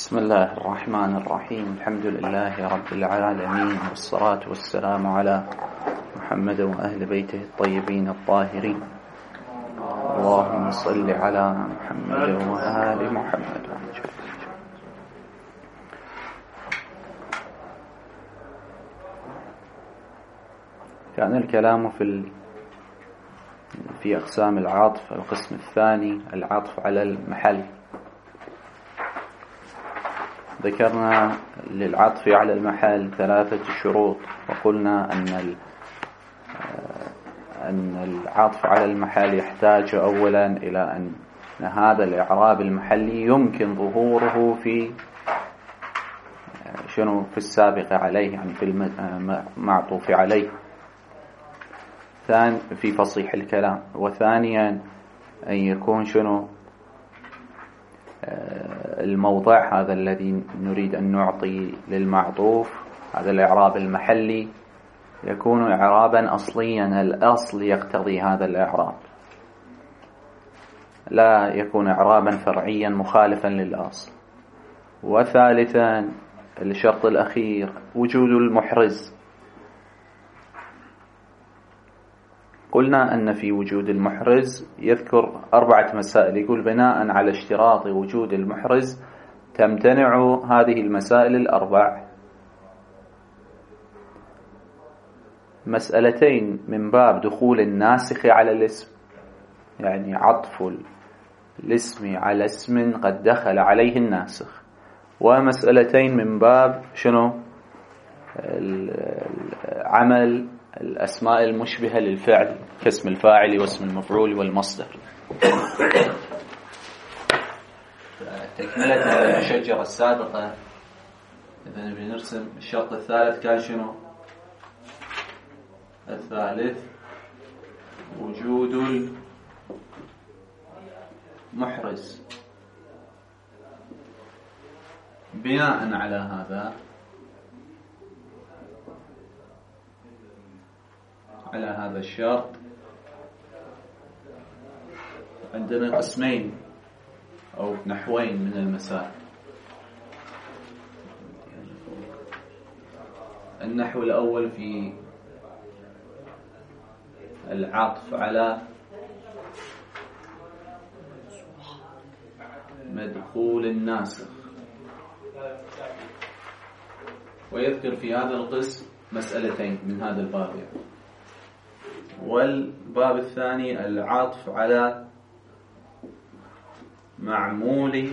بسم الله الرحمن الرحيم. الحمد لله رب العالمين، والصلاة والسلام على محمد وأهل بيته الطيبين الطاهرين. اللهم صل على محمد وآل محمد. كان الكلام في أقسام العطف. القسم الثاني العطف على المحل. ذكرنا للعطف على المحل 3 شروط، وقلنا أن العطف على المحل يحتاج أولا إلى أن هذا الإعراب المحلي يمكن ظهوره في السابق عليه، يعني في المعطوف عليه في فصيح الكلام. وثانيا أن يكون الموضع هذا الذي نريد أن نعطي للمعطوف، هذا الإعراب المحلي، يكون إعرابا أصليا، الأصل يقتضي هذا الإعراب، لا يكون إعرابا فرعيا مخالفا للأصل. وثالثا الشرط الأخير وجود المحرز. قلنا أن في وجود المحرز يذكر 4 مسائل، يقول بناء على اشتراط وجود المحرز تمتنع هذه المسائل ال4. مسألتين من باب دخول الناسخ على الاسم، يعني عطف الاسم على اسم قد دخل عليه الناسخ. ومسألتين من باب عمل الأسماء المشبهة للفعل كاسم الفاعل واسم المفعول والمصدر. تكملة الشجرة السابقة، إذا نبي نرسم الشرط الثالث كان الثالث وجود المحرز. بناء على هذا الشرط عندنا قسمين أو نحوين من المسائل. النحو الأول في العطف على مدخول الناسخ، ويذكر في هذا القسم مسألتين من هذا الباب. والباب الثاني العطف على معمول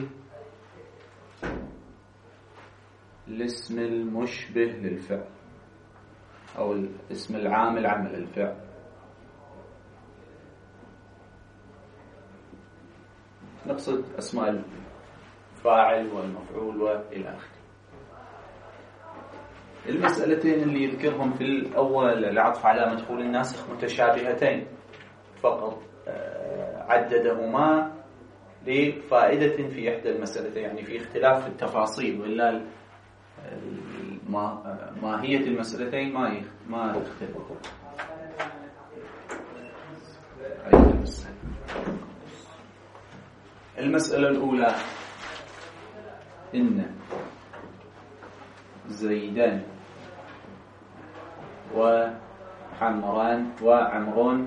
الاسم المشبه للفعل أو الاسم العامل عمل الفعل. نقصد أسماء الفاعل والمفعول وإلى آخره. المسألتين اللي يذكرهم في الأول العطف على مدخول الناسخ متشابهتين فقط، عددهما لفائدة في إحدى المسألتين، يعني في اختلاف في التفاصيل، وإلا ماهية المسألتين ما تختلف. المسألة الأولى إن زيدان وعمران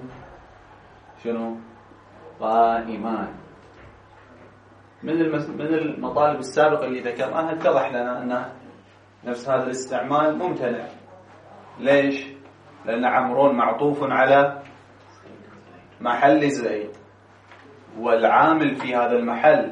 قائمان. من المطالب السابقة اللي ذكرناها اتضح لنا أن نفس هذا الاستعمال ممتنع. ليش؟ لأن عمران معطوف على محل زيد، والعامل في هذا المحل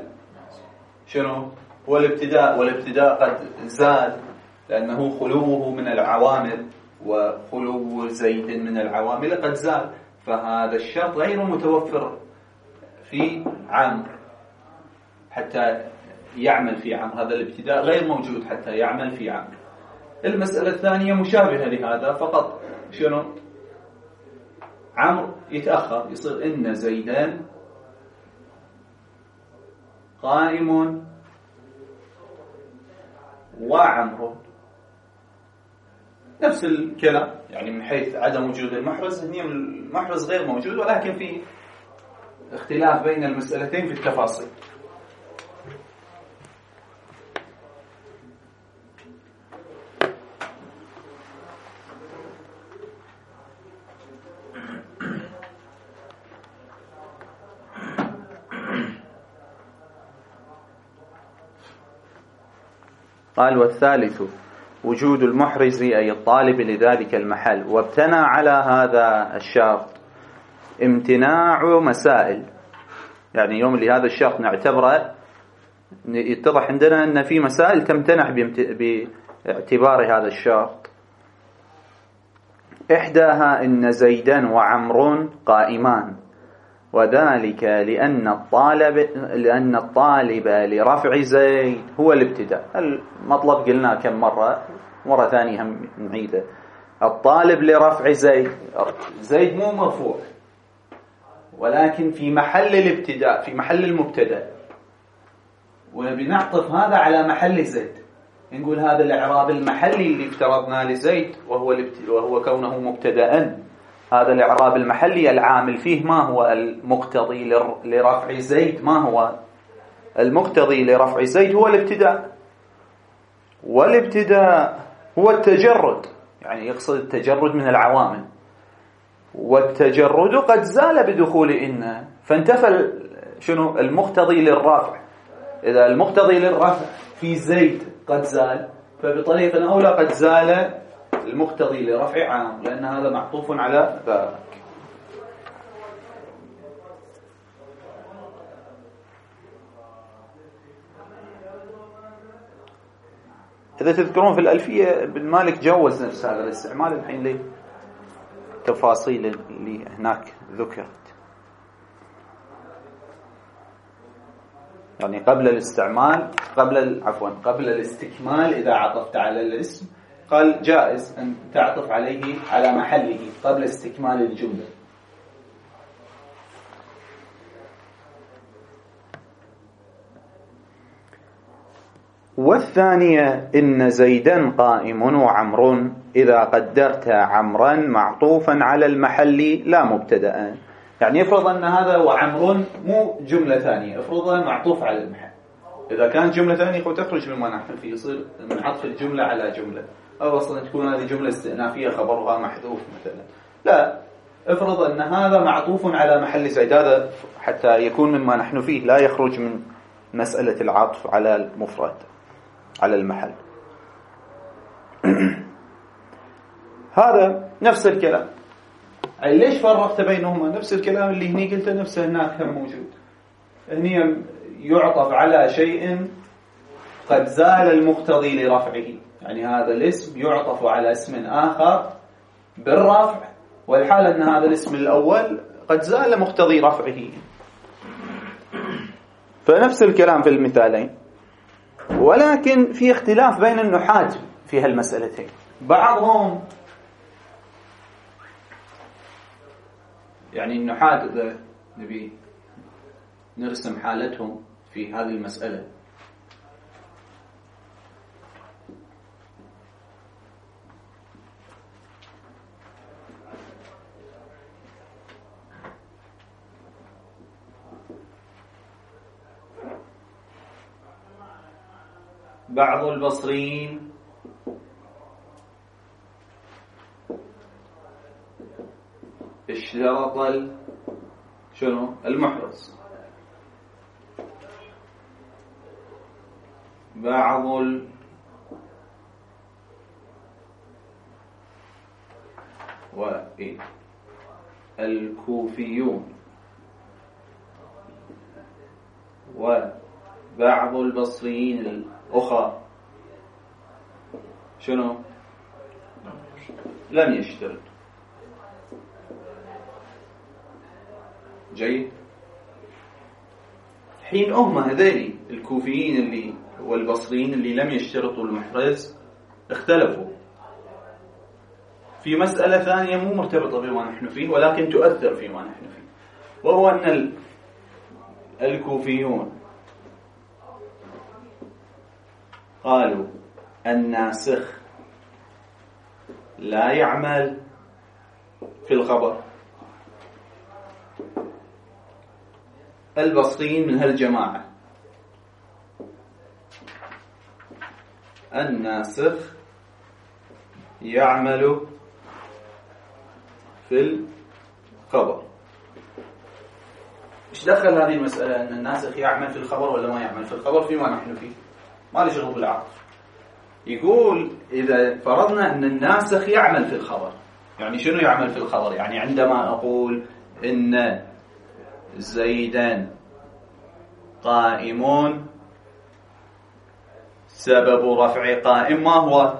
هو الابتداء، والابتداء قد زاد لأنه خلوه من العوامل، وخلو زيد من العوامل قد زاد، فهذا الشرط غير متوفر في عمرو حتى يعمل في عمرو. هذا الابتداء غير موجود حتى يعمل في عمرو. المسألة الثانية مشابهة لهذا، فقط عمرو يتأخر، يصير إن زيدان قائم وعمرو. نفس الكلام، يعني من حيث عدم وجود المحرز، هي المحرز غير موجود، ولكن في اختلاف بين المسألتين في التفاصيل. قال والثالث وجود المحرز أي الطالب لذلك المحل، وابتنى على هذا الشرط امتناع مسائل. يعني يوم اللي هذا الشرط نعتبره يتضح عندنا أن في مسائل تمتنع باعتبار هذا الشرط. إحداها إن زيدا وعمر قائمان، وذلك لأن الطالب لرفع زيد هو الابتداء. المطلب قلنا كم مرة ثانية هم نعيده. الطالب لرفع زيد مو مرفوع، ولكن في محل الابتداء، في محل المبتدأ، وبنعطف هذا على محل زيد. نقول هذا الإعراب المحلي اللي افترضنا لزيد وهو كونه مبتدأ، هذا الإعراب المحلي العامل فيه ما هو المقتضي لرفع زيد؟ ما هو المقتضي لرفع زيد؟ هو الابتداء، والابتداء هو التجرد، يعني يقصد التجرد من العوامل، والتجرد قد زال بدخول إن، فانتفى شنو المقتضي للرفع. إذا المقتضي للرفع في زيد قد زال، فبطريقة أولى قد زال المقتضي لرفع عام، لأن هذا معطوف على ذلك. إذا تذكرون في الألفية بن مالك جوز نفس هذا الاستعمال، الحين ليه تفاصيل اللي هناك ذكرت. يعني قبل الاستعمال، قبل الاستكمال إذا عطفت على الاسم قال جائز أن تعطف عليه على محله قبل استكمال الجملة. والثانية إن زيدا قائم وعمر إذا قدرت عمرا معطوفا على المحل لا مبتدأ. يعني يفرض أن هذا وعمر مو جملة ثانية، افرضها معطوف على المحل. إذا كانت جملة ثانية تخرج مما نحن فيه، يصير من عطف الجملة على جملة، أو أصلا تكون هذه جملة استئنافية خبرها محذوف مثلا. لا، افرض أن هذا معطوف على محل زيد، هذا حتى يكون مما نحن فيه لا يخرج من مسألة العطف على المفرد على المحل. هذا نفس الكلام. أي ليش فرقت بينهما؟ نفس الكلام اللي هني قلته نفسه هناك هم موجود. هني يعطف على شيء قد زال المقتضي لرفعه، يعني هذا الاسم يعطف على اسم آخر بالرفع، والحال أن هذا الاسم الأول قد زال مقتضي رفعه. فنفس الكلام في المثالين، ولكن في اختلاف بين النحاة في هالمسألتين. بعضهم يعني النحاة إذا نبي نرسم حالتهم في هذه المسألة، بعض البصريين اشترط شنو المحرز، بعض الكوفيون وبعض البصريين الأخرى شنو لم يشترط. جيد. حين هذين الكوفيين اللي والبصريين اللي لم يشترطوا المحرز اختلفوا في مسألة ثانية مو مرتبطة بما نحن فيه، ولكن تؤثر فيما نحن فيه، وهو أن الكوفيون قالوا الناسخ لا يعمل في الخبر. البصريين من هالجماعة الناسخ يعمل في الخبر. ايش دخل هذه المسألة أن الناسخ يعمل في الخبر ولا ما يعمل في الخبر فيما نحن فيه؟ ما له شغل بالعطف. يقول إذا فرضنا أن الناسخ يعمل في الخبر، يعني شنو يعمل في الخبر؟ يعني عندما أقول إن زيدان قائمون، سبب رفع قائم ما هو؟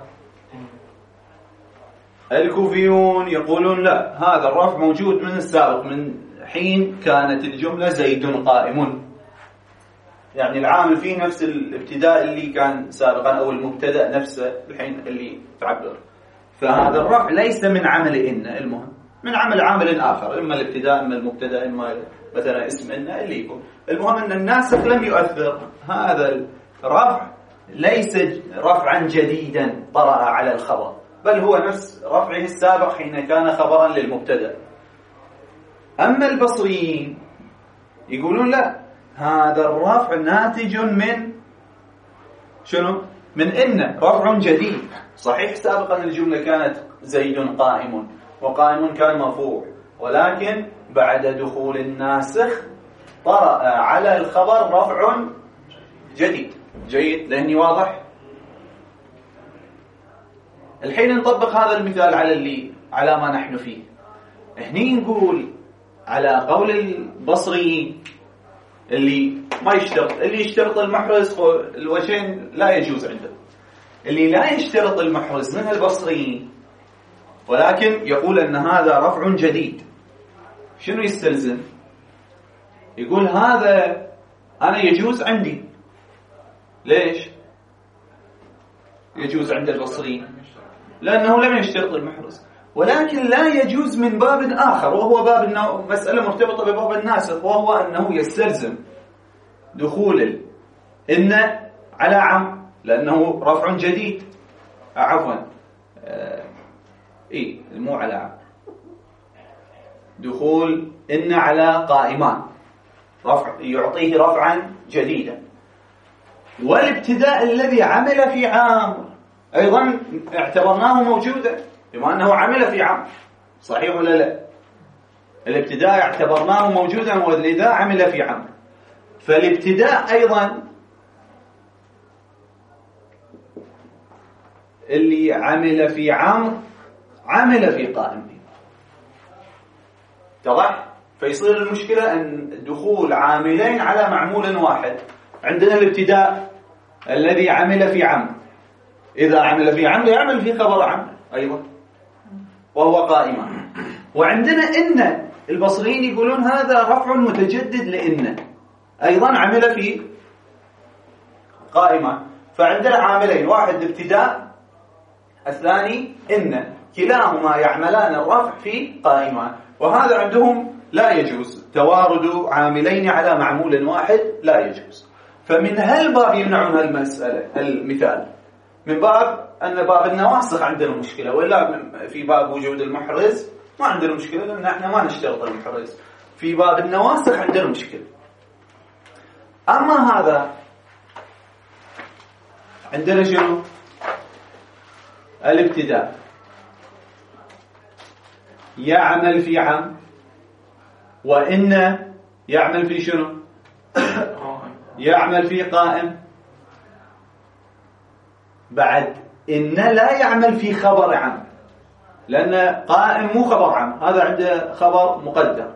الكوفيون يقولون لا، هذا الرفع موجود من السابق، من حين كانت الجملة زيد قائم، يعني العامل فيه نفس الابتداء اللي كان سابقا، أو المبتدأ نفسه الحين اللي تعبر. فهذا الرفع ليس من عمل إن، المهم من عمل آخر، إما الابتداء إما المبتدأ إما مثلا اسم إن اللي يكون. المهم أن الناسخ لم يؤثر، هذا الرفع ليس رفعا جديدا طرأ على الخبر، بل هو نفس رفعه السابق حين كان خبرا للمبتدأ. أما البصريين يقولون لا، هذا الرفع ناتج من شنو؟ من إن، رفع جديد. صحيح سابقا الجملة كانت زيد قائم، وقائم كان مرفوع، ولكن بعد دخول الناسخ طرأ على الخبر رفع جديد. جيد، لأني واضح. الحين نطبق هذا المثال على ما نحن فيه. هني نقول على قول البصريين اللي ما يشترط، اللي يشترط المحرز الوجهين لا يجوز عنده. اللي لا يشترط المحرز من البصريين ولكن يقول أن هذا رفع جديد، شنو يستلزم؟ يقول هذا أنا يجوز عندي. ليش يجوز عند البصريين؟ لأنه لم يشترط المحرز. ولكن لا يجوز من باب آخر، وهو باب مسألة مرتبطة بباب الناسخ، وهو أنه يستلزم دخول إن على عم، لأنه رفع جديد. عفوا مو على عم، دخول إن على قائمان رفع يعطيه رفعا جديدا. والابتداء الذي عمل في عام أيضا اعتبرناه موجودا، بما أنه عمل في عام. صحيح ولا لا؟ الابتداء اعتبرناه موجودا، ولذا عمل في عام. فالابتداء أيضا اللي عمل في عام عمل في قائم. اتضح؟ فيصير المشكلة أن دخول عاملين على معمول واحد. عندنا الابتداء الذي عمل في عام، إذا عمل في عام يعمل في خبر عام أيضا وهو قائمة. وعندنا إن البصريين يقولون هذا رفع متجدد لإن، أيضا عمل في قائمة. فعندنا عاملين، واحد ابتداء، الثاني إن، كلاهما يعملان الرفع في قائمة. وهذا عندهم لا يجوز، توارد عاملين على معمول واحد لا يجوز. فمن هالباب يمنعون هالمسألة، المثال من باب أن باب النواسخ عندنا مشكلة، ولا في باب وجود المحرز ما عندنا مشكلة، لأن احنا ما نشترط المحرز. في باب النواسخ عندنا مشكلة. أما هذا عندنا شنو؟ الابتداء يعمل في عام، وإن يعمل في شنو؟ يعمل في قائم. بعد إن لا يعمل في خبر عام، لأن قائم مو خبر عام، هذا عنده خبر مقدر،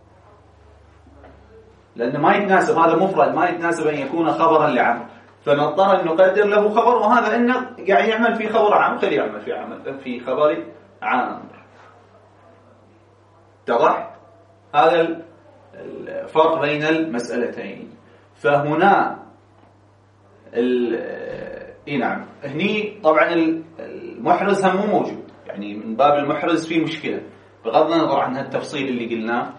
لأن ما يتناسب، هذا مفرد ما يتناسب أن يكون خبرا لعام، فنضطر أن نقدر له خبر. وهذا إنه قاعد يعمل في خبر عام، خليه يعمل في خبر عام. اتضح؟ هذا الفرق بين المسألتين. فهنا نعم، هني طبعا المحرز هم مو موجود، يعني من باب المحرز في مشكلة، بغض النظر عن التفصيل اللي قلناه.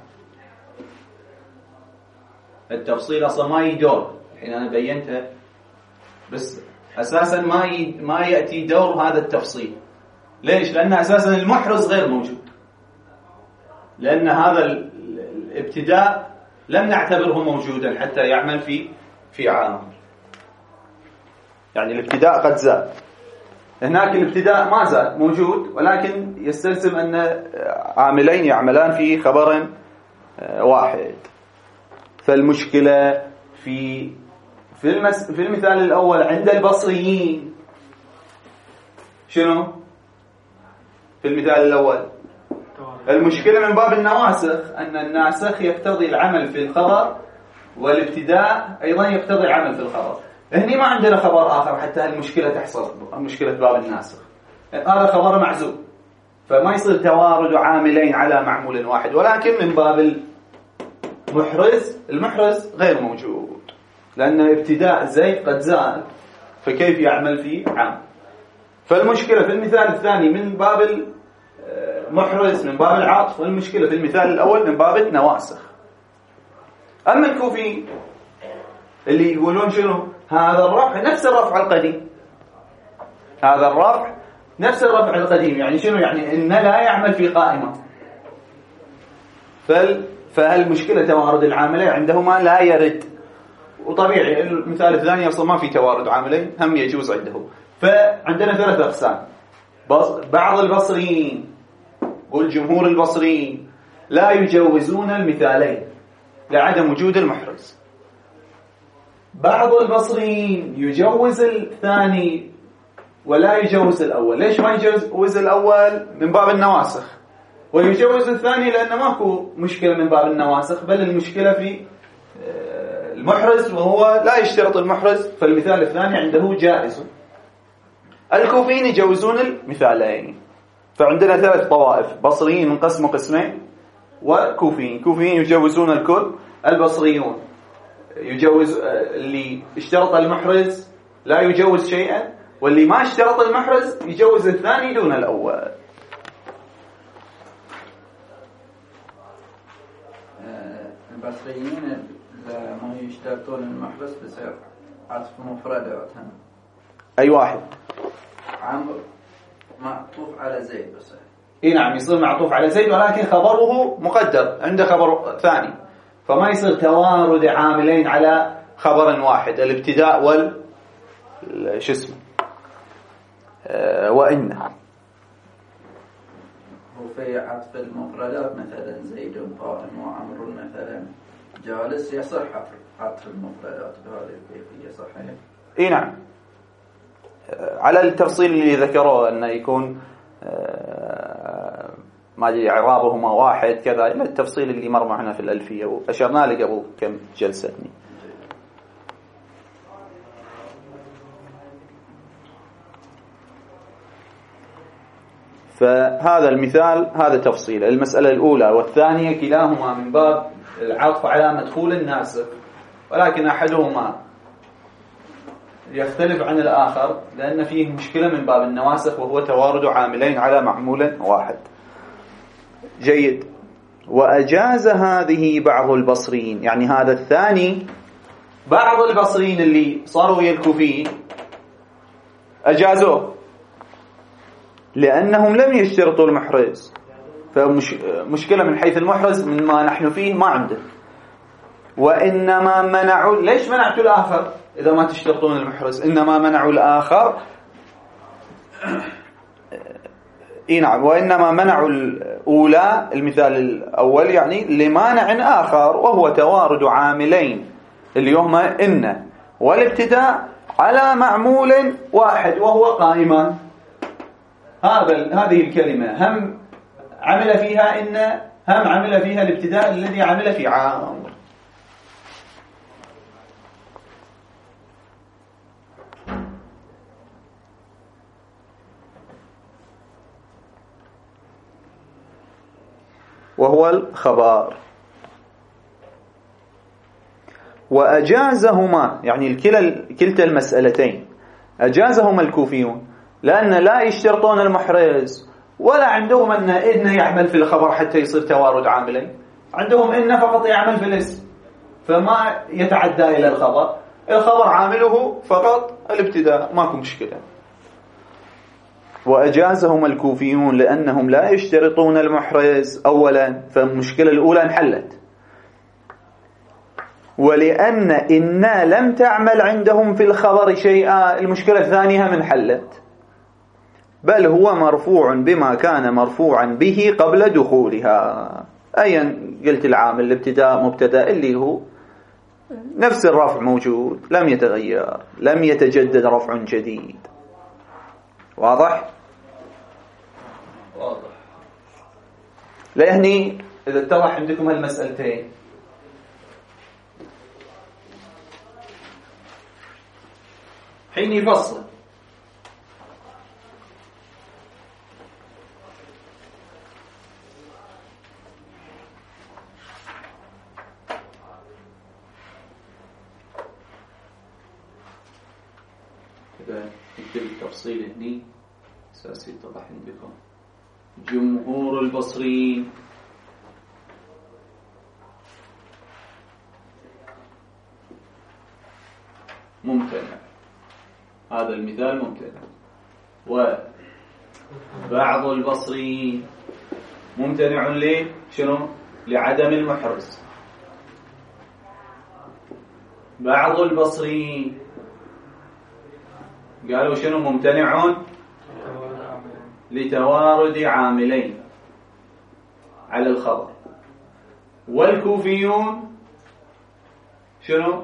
التفصيل أصلا ما يدور، الحين أنا بينتها، بس أساسا ما يأتي دور هذا التفصيل. ليش؟ لأن أساسا المحرز غير موجود، لأن هذا الابتداء لم نعتبره موجودا حتى يعمل في عام. يعني الابتداء قد زاد، هناك الابتداء ما زال موجود، ولكن يستلزم أن عاملين يعملان في خبر واحد. فالمشكلة في المثال الأول عند البصريين شنو في المثال الأول؟ المشكلة من باب النواسخ، أن الناسخ يقتضي العمل في الخبر، والابتداء أيضا يقتضي العمل في الخبر. هني ما عندنا خبر آخر حتى المشكلة تحصل، مشكلة باب الناسخ، هذا خبر معزول، فما يصير توارد عاملين على معمول واحد. ولكن من باب المحرز، المحرز غير موجود، لأن ابتداء زيد قد زال، فكيف يعمل في عام؟ فالمشكلة في المثال الثاني من باب المحرز، من باب العطف، والمشكلة في المثال الأول من باب النواسخ. أما الكوفي اللي يقولون شنو؟ هذا الرفع نفس الرفع القديم، هذا الرفع نفس الرفع القديم، يعني شنو؟ يعني إن لا يعمل في قائمة. فالمشكلة توارد العاملين عندهما لا يرد، وطبيعي المثال الثاني أصلا ما في توارد عاملين، هم يجوز عنده. فعندنا ثلاث أقسام. بعض البصريين والجمهور البصريين لا يجوزون المثالين لعدم وجود المحرز. بعض البصريين يجوز الثاني ولا يجوز الأول. ليش ما يجوز الأول؟ من باب النواسخ. ويجوز الثاني لأنه ماكو مشكلة من باب النواسخ، بل المشكلة في المحرز، وهو لا يشترط المحرز، فالمثال الثاني عنده جائز. الكوفيين يجوزون المثالين. فعندنا ثلاث طوائف: بصريين انقسموا قسمين، وكوفيين. كوفيين يجوزون الكل، البصريون يجوز اللي اشترط المحرز لا يجوز شيئا، واللي ما اشترط المحرز يجوز الثاني دون الأول. البصريين ما يشترطون المحرز بصير عطف مفردات. أي واحد؟ عمرو معطوف على زيد بس. اي نعم، يصير معطوف على زيد، ولكن خبره مقدر، عنده خبر ثاني، فما يصير توارد عاملين على خبر واحد، الابتداء شو اسمه وإن. وفي عطف المفردات مثلا زيد قائم وعمرو مثلا جالس، يصح عطف المفردات بهذه الكيفية، صحيح؟ اي نعم، على التفصيل اللي ذكروه أنه يكون ما أدري إعرابهما واحد كذا، إلى التفصيل اللي مر معنا في الألفية وأشرنا له قبل كم جلسة. فهذا المثال هذا تفصيل. المسألة الأولى والثانية كلاهما من باب العطف على مدخول الناسخ، ولكن أحدهما يختلف عن الآخر لأن فيه مشكلة من باب النواسخ، وهو توارد عاملين على معمول واحد. جيد. وأجاز هذه بعض البصريين، يعني هذا الثاني بعض البصريين اللي صاروا ويا الكوفيين أجازوه لأنهم لم يشترطوا المحرز. فمشكلة من حيث المحرز من ما نحن فيه ما عنده، وإنما منعوا. ليش منعتوا الآخر إذا ما تشترطون المحرز؟ إنما منعوا الآخر، نعم، وإنما منعوا الأولى، المثال الأول يعني لمانع آخر، وهو توارد عاملين اللي هما إن والابتداء على معمول واحد وهو قائمان. هذه الكلمة هم عمل فيها إن، هم عمل فيها الابتداء الذي عمل في عامر. وهو الخبر. وأجازهما، يعني كلتا المسألتين أجازهما الكوفيون، لأن لا يشترطون المحرز ولا عندهم إن يعمل في الخبر حتى يصير توارد عاملين، عندهم إن فقط يعمل في الاسم، فما يتعدى إلى الخبر عامله فقط الابتداء، ماكو مشكلة. وأجازهم الكوفيون لأنهم لا يشترطون المحرز أولا، فالمشكلة الأولى انحلت. ولأن إنا لم تعمل عندهم في الخبر شيئا، المشكلة الثانية من حلت، بل هو مرفوع بما كان مرفوعا به قبل دخولها. أيا قلت العامل الابتداء مبتدأ اللي هو نفس الرفع موجود، لم يتغير، لم يتجدد رفع جديد. واضح؟ واضح. لهني إذا اتضح عندكم هالمسألتين حين يفصل كذا نكتب التفصيل هني أساسي يتضح عندكم. جمهور البصريين ممتنع، هذا المثال ممتنع. وبعض البصريين ممتنع ليه؟ شنو؟ لعدم المحرز. بعض البصريين قالوا شنو؟ ممتنع لتوارد عاملين على الخبر. والكوفيون شنو؟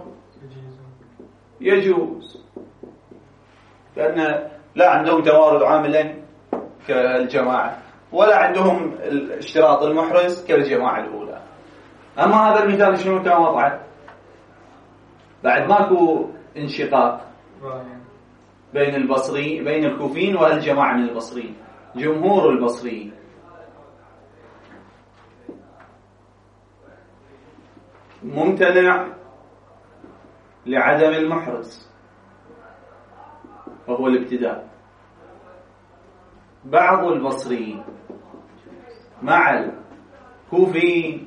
يجوز، لأن لا عندهم توارد عاملين كالجماعة ولا عندهم اشتراط المحرز كالجماعة الأولى. أما هذا المثال شنو كان وضعه؟ بعد ماكو انشقاق بين البصري بين الكوفيين والجماعة من البصريين. جمهور البصريين ممتنع لعدم المحرز وهو الابتداء. بعض البصريين مع الكوفيين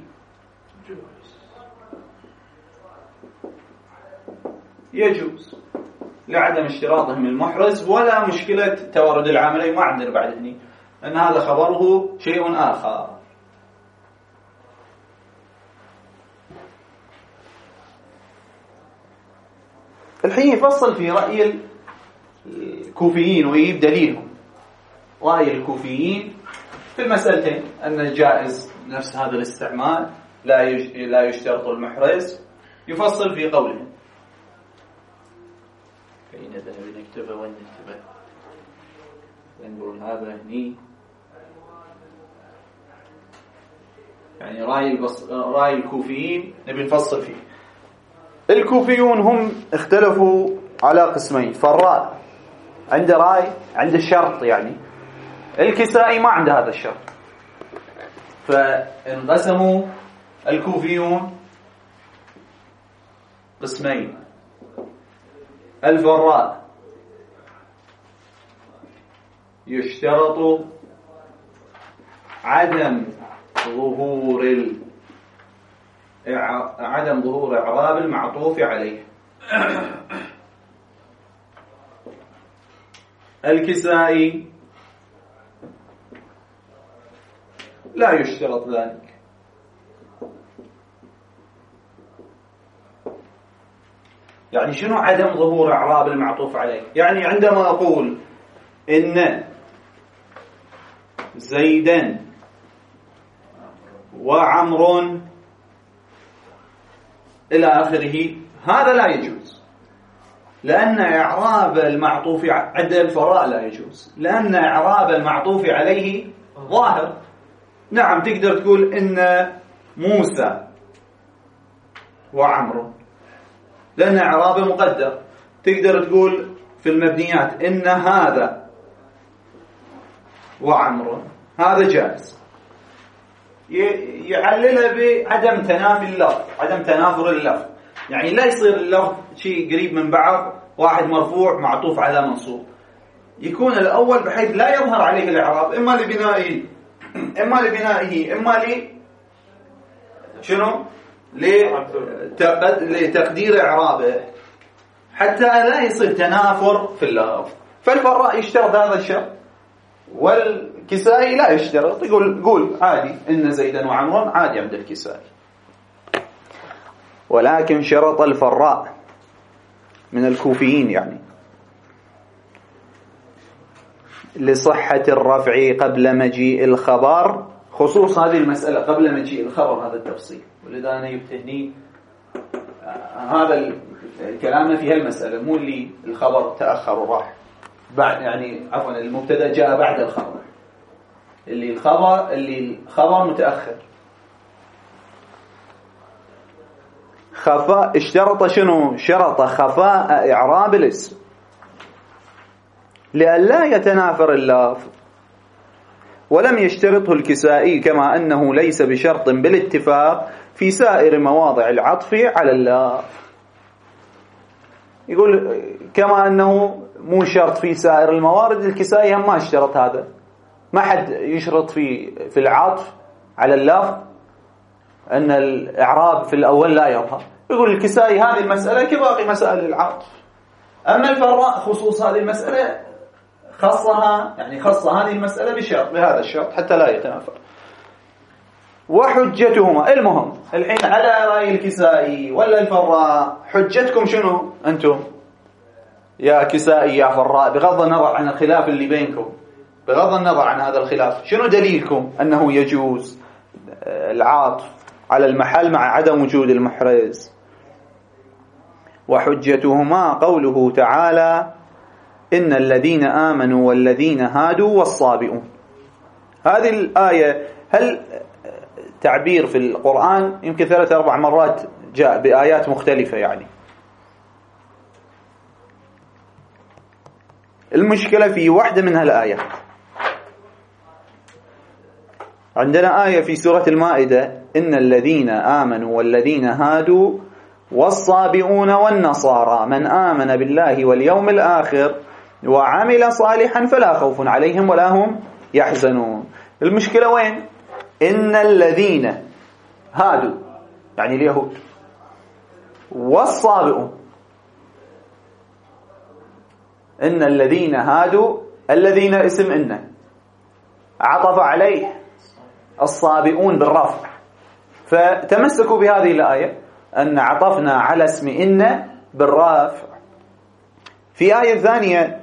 يجوز لعدم اشتراطهم المحرز ولا مشكلة توارد العاملين. ما عندنا بعد هني أن هذا خبره شيء آخر. الحين يفصل في رأي الكوفيين ويجيب دليلهم. رأي الكوفيين في المسألتين أن جائز نفس هذا الاستعمال لا يشترط المحرز. يفصل في قولهم. أين ذهب نكتبه وين نكتبه؟ نقول هذا هني يعني رأي الكوفيين نبي نفصل فيه. الكوفيون هم اختلفوا على قسمين. فالراء عنده رأي عند الشرط، يعني الكسائي ما عنده هذا الشرط. فانقسموا الكوفيون قسمين. الفراء يشترط عدم ظهور إعراب المعطوف عليه. الكسائي لا يشترط ذلك. يعني شنو عدم ظهور إعراب المعطوف عليه؟ يعني عندما أقول إن زيدا وعمر إلى آخره، هذا لا يجوز، لأن إعراب المعطوف عند الفراء لا يجوز، لأن إعراب المعطوف عليه ظاهر. نعم تقدر تقول إن موسى وعمر لأن إعرابه مقدر. تقدر تقول في المبنيات إن هذا وعمر، هذا جائز. يعللها بعدم تنافي اللفظ، عدم تنافر اللفظ، يعني لا يصير اللفظ شيء قريب من بعض، واحد مرفوع معطوف على منصوب، يكون الأول بحيث لا يظهر عليه الإعراب إما لبنائه إما شنو لتقدير إعرابه، حتى لا يصير تنافر في اللفظ. فالفراء يشترط هذا الشرط والكسائي لا يشترط. يقول عادي إن زيدا وعمرا عادي عند الكسائي. ولكن شرط الفراء من الكوفيين يعني لصحة الرفع قبل مجيء الخبر، خصوص هذه المسألة قبل مجيء الخبر، هذا التفصيل. ولذا أنا يبتهني هذا الكلام في هالمسألة، مو اللي الخبر تأخر وراح بعد، يعني عفوا المبتدأ جاء بعد الخبر. اللي الخبر متأخر. خفاء اشترط شنو؟ شرط خفاء إعراب الاسم لئلا يتنافر اللفظ، ولم يشترطه الكسائي كما أنه ليس بشرط بالاتفاق في سائر مواضع العطف على اللفظ. يقول كما أنه مو شرط في سائر الموارد، الكسائي هم ما اشترط هذا، ما حد يشرط في العطف على اللفظ أن الإعراب في الأول لا يظهر. يقول الكسائي هذه المسألة كباقي مسائل العطف، أما الفراء خصوص هذه المسألة خص هذه المسألة بهذا الشرط حتى لا يتنافر. وحجتهما، المهم الحين على رأي الكسائي ولا الفراء، حجتكم شنو أنتم يا كسائي يا فراء، بغض النظر عن الخلاف اللي بينكم، بغض النظر عن هذا الخلاف، شنو دليلكم أنه يجوز العطف على المحل مع عدم وجود المحرز؟ وحجتهما قوله تعالى إن الذين آمنوا والذين هادوا والصابئون. هذه الآية هل تعبير في القرآن يمكن 3-4 مرات جاء بآيات مختلفة، يعني المشكلة في واحدة من هالآيات. عندنا آية في سورة المائدة إن الذين آمنوا والذين هادوا والصابئون والنصارى من آمن بالله واليوم الآخر وعمل صالحا فلا خوف عليهم ولا هم يحزنون. المشكلة وين؟ إن الذين هادوا يعني اليهود، والصابئون. إن الذين هادوا، الذين اسم إن عطف عليه الصابئون بالرفع، فتمسكوا بهذه الآية أن عطفنا على اسم إن بالرفع. في آية ثانية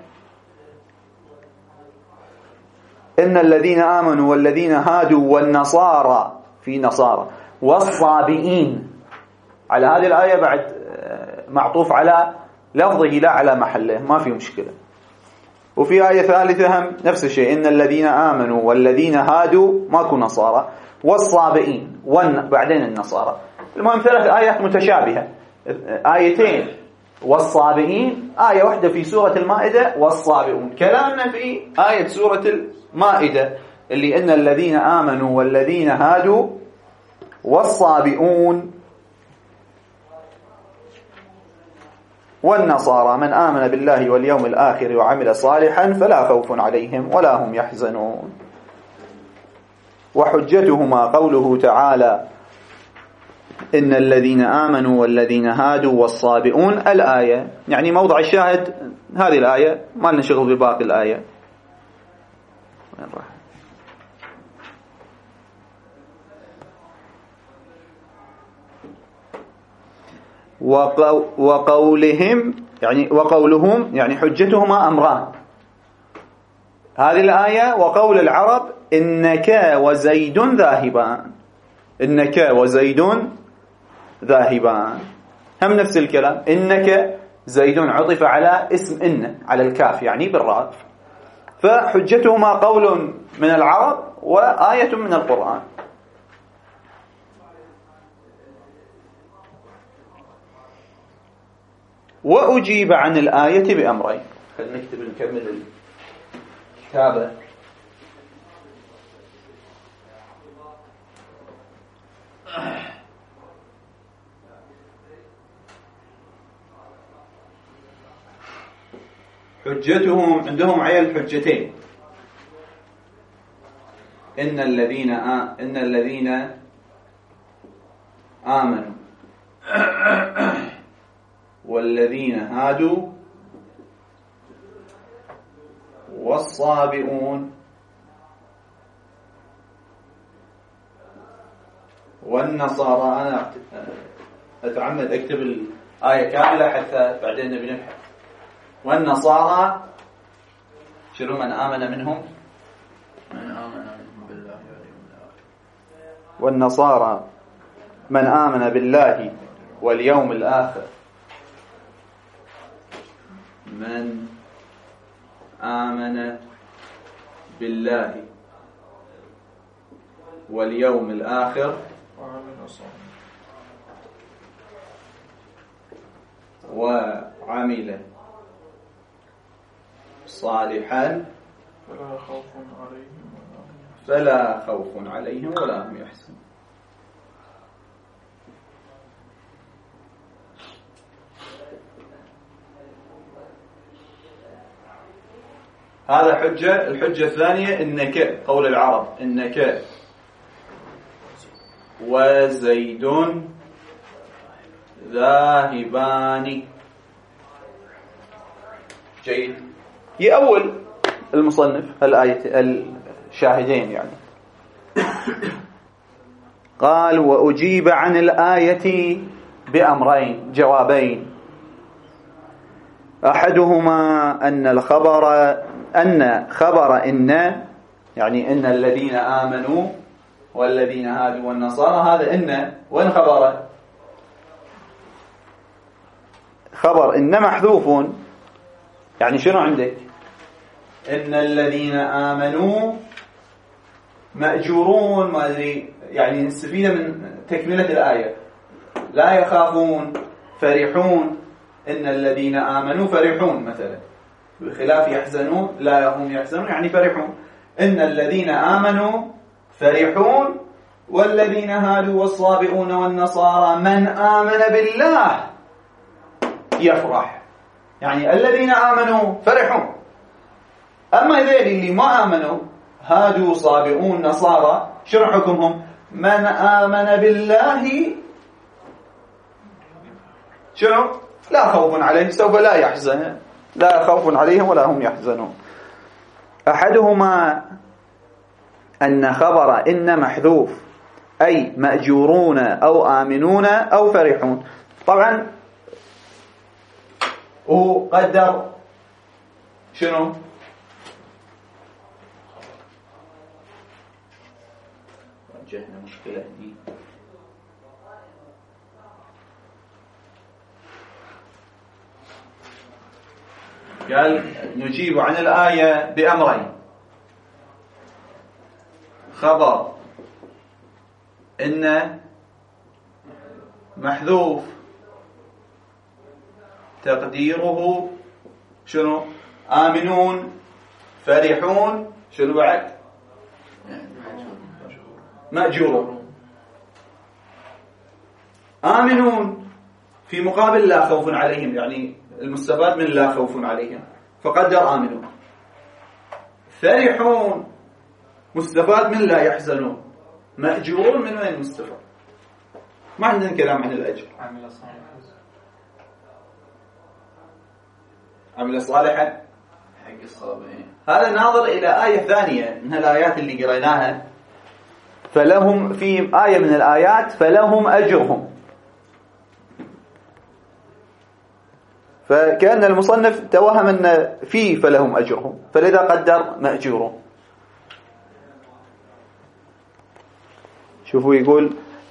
إن الذين آمنوا والذين هادوا والنصارى، في نصارى والصابئين، على هذه الآية بعد معطوف على لفظه لا على محله، ما في مشكلة. وفي آية ثالثة هم نفس الشيء، إن الذين آمنوا والذين هادوا، ماكو نصارى، والصابئين بعدين النصارى. المهم 3 آيات متشابهة، آيتين والصابئين، آية واحدة في سورة المائدة والصابئون. كلامنا في آية سورة المائدة اللي إن الذين آمنوا والذين هادوا والصابئون والنصارى من آمن بالله واليوم الآخر وعمل صالحا فلا خوف عليهم ولا هم يحزنون. وحجتهما قوله تعالى إن الذين آمنوا والذين هادوا والصابئون، الآية يعني موضع الشاهد هذه الآية، ما لنا شغل بباقي الآية. وين راح؟ وقولهم يعني حجتهما أمران، هذه الآية وقول العرب إنك وزيد ذاهبان، إنك وزيد ذاهبان، هم نفس الكلام. إنك زيد عطف على اسم إن على الكاف يعني بالرفع، فحجتهما قول من العرب وآية من القرآن. وأجيب عن الآية بأمرين. خلينا نكمل الكتابة. حجتهم عندهم عيال حجتين، إن الذين آمنوا والذين هادوا والصابئون والنصارى. أنا أتعمد أكتب الآية كاملة حتى بعدين نبي نبحث. والنصارى شنو؟ من آمن منهم بالله واليوم الآخر. والنصارى من آمن بالله واليوم الآخر، من آمن بالله واليوم الآخر وعمل صالحا فلا خوف عليهم ولا هم يحزنون. هذا حجة. الحجة الثانية إنك، قول العرب إنك وزيد ذاهبان. جيد. يأول المصنف الآية الشاهدين يعني قال وأجيب عن الآية بأمرين، جوابين. أحدهما أن خبر إن، يعني إن الذين آمنوا والذين هادوا والنصارى، هذا إن وين خبره؟ خبر إن محذوف، يعني شنو عندك؟ إن الذين آمنوا مأجورون، ما أدري، يعني نستفيد من تكملة الآية. لا يخافون، فرحون. إن الذين آمنوا فرحون مثلا، بخلاف يحزنون، لا هم يحزنون يعني فرحون. إن الذين آمنوا فرحون والذين هادوا والصابئون والنصارى من آمن بالله يفرح، يعني الذين آمنوا فرحون. أما ذيل اللي ما آمنوا، هادوا صابئون نصارى، شنو حكمهم؟ من آمن بالله شنو؟ لا خوف عليهم، سوف لا يحزن، لا خوف عليهم ولا هم يحزنون. أحدهما أن خبر إن محذوف، أي مأجورون أو آمنون أو فرحون. طبعا وقدر شنو؟ واجهنا مشكلة دي. قال نجيب عن الآية بأمرين. خبر إن محذوف، تقديره شنو؟ آمنون فرحون، شنو بعد؟ مأجورون. آمنون في مقابل لا خوف عليهم، يعني المستفاد من لا خوف عليهم، فقدر آمنون. فرحون مستفاد من لا يحزنون. مأجورون من وين المستفاد؟ ما عندنا كلام عن الأجر. عمل صالحا حق الصابئين. هذا ناظر إلى آية ثانية من الآيات اللي قريناها. فلهم، في آية من الآيات فلهم أجرهم، فكأن المصنف توهم أن في فلهم أجرهم، فلذا قدر مأجورهم. شوفوا يقول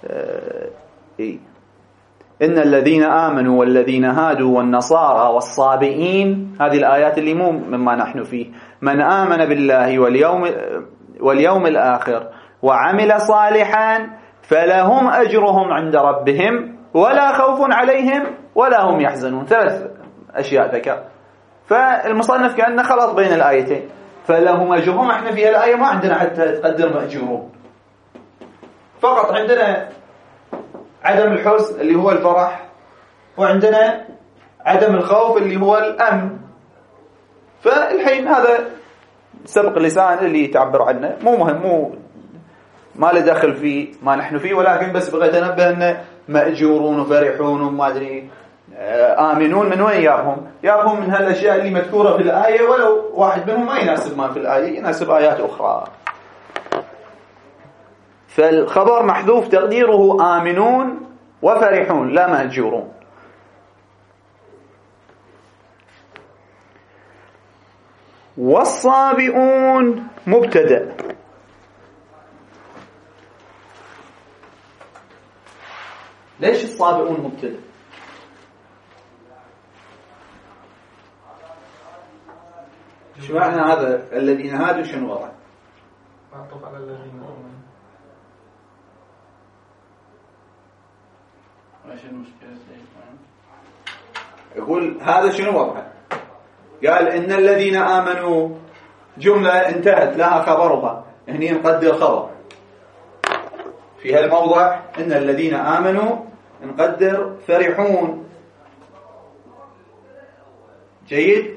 إن الذين آمنوا والذين هادوا والنصارى والصابئين، هذه الآيات اللي مو مما نحن فيه. من آمن بالله واليوم الآخر وعمل صالحا فلهم أجرهم عند ربهم ولا خوف عليهم ولا هم يحزنون. ثلاث أشياء ذكر. فالمصنف كأنه خلط بين الآيتين. فلهم أجرهم، احنا في الآية ما عندنا حتى تقدر مأجورون، فقط عندنا عدم الحزن اللي هو الفرح، وعندنا عدم الخوف اللي هو الأمن. فالحين هذا سبق لسان اللي تعبر عنه، مو مهم، ما له دخل في ما نحن فيه، ولكن بس بغيت أنبه أن مأجورون وفرحون وما أدري آمنون من وين يابهم؟ يابهم من هالأشياء اللي مذكورة في الآية، ولو واحد منهم ما يناسب ما في الآية، يناسب آيات أخرى. فالخبر محذوف تقديره آمنون وفرحون لا مأجورون. والصابئون مبتدأ. ليش الصابئون مبتدأ؟ شو معنى هذا الذين هادوا؟ شنو وضع؟ معطوف على الذين آمنوا. يقول هذا شنو وضعه؟ قال إن الذين آمنوا جملة انتهت لها خبرها، هني نقدر خبر في هالموضع. إن الذين آمنوا نقدر فرحون. جيد.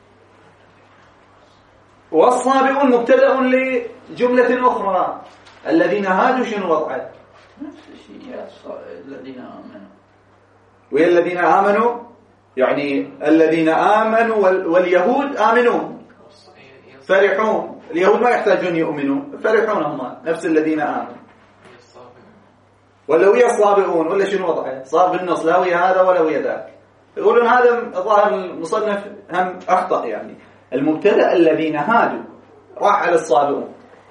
والصابئون مبتدأ لجملة أخرى. الذين هادوا شنو وضعه؟ نفس الشيء الذين آمنوا. وهي الذين آمنوا يعني الذين آمنوا واليهود آمنون فرحون. اليهود ما يحتاجون يؤمنون، فرحون هم نفس الذين آمنوا. ولا ويا الصابئون ولا شنو وضعه؟ صار بالنص لا ويا هذا ولا ويا ذاك. يقولون هذا ظاهر المصنف هم أخطأ، يعني المبتدأ الذين هادوا راح على الصابئون،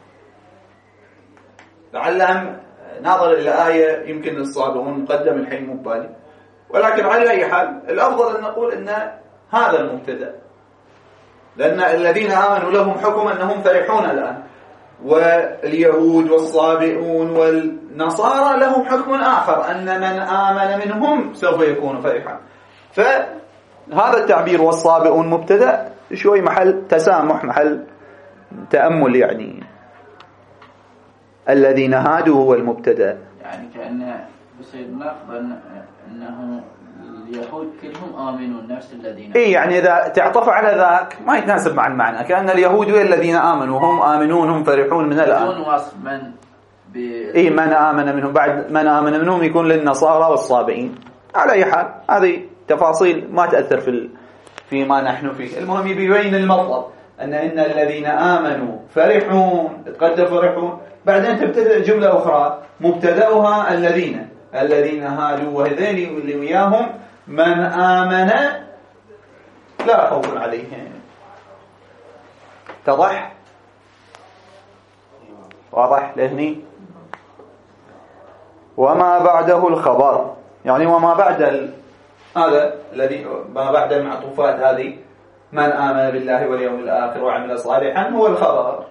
لعلهم ناظر إلى آية يمكن الصابئون مقدم الحين مبالي، ولكن على أي حال الأفضل أن نقول أن هذا المبتدأ، لأن الذين آمنوا لهم حكم أنهم فرحون الآن، واليهود والصابئون والنصارى لهم حكم آخر أن من آمن منهم سوف يكون فرحا. فهذا التعبير والصابئون مبتدأ شوي محل تسامح، محل تأمل. يعني الذين هادوا هو المبتدأ، يعني كأنه بصير ناخذ أنه اليهود كلهم آمنون نفس الذين. إيه يعني إذا تعطف على ذاك ما يتناسب مع المعنى، كأن اليهود الذين آمنوا هم آمنون هم فرحون من الآن. بدون وصف من إيه من آمن منهم، بعد من آمن منهم يكون للنصارى والصابئين. على أي حال هذه تفاصيل ما تأثر فيما نحن فيه. المهم يبين المطلب أن الذين آمنوا فرحون، تقدر فرحون، بعدين تبتدأ جملة أخرى مبتدأها الذين هادوا، وهذين اللي وياهم من آمن لا خوف عليهم. اتضح؟ واضح لهني؟ وما بعده الخبر، يعني وما بعد هذا الذي ما بعد المعطوفات هذه من آمن بالله واليوم الآخر وعمل صالحا هو الخبر.